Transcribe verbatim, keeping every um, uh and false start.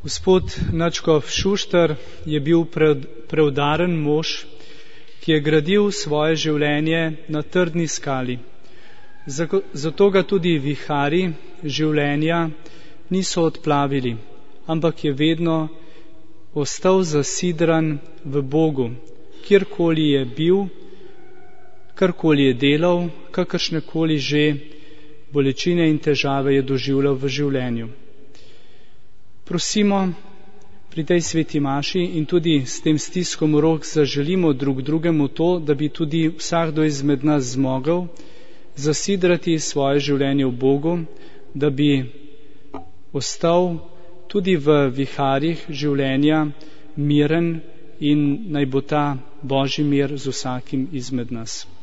Gospod nadškof Šuštar je bil preudaren mož, ki je gradil svoje življenje na trdni skali. Zato ga tudi vihari življenja niso odplavili, ampak je vedno ostal zasidran v Bogu, kjerkoli je bil, karkoli je delal, kakršnekoli že bolečine in težave je doživljal v življenju. Prosimo pri tej sveti maši in tudi s tem stiskom rok zaželimo drug drugemu to, da bi tudi vsakdo izmed nas zmogel zasidrati svoje življenje v Bogu, da bi ostal tudi v viharjih življenja miren in naj bo ta Božji mir z vsakim izmed nas.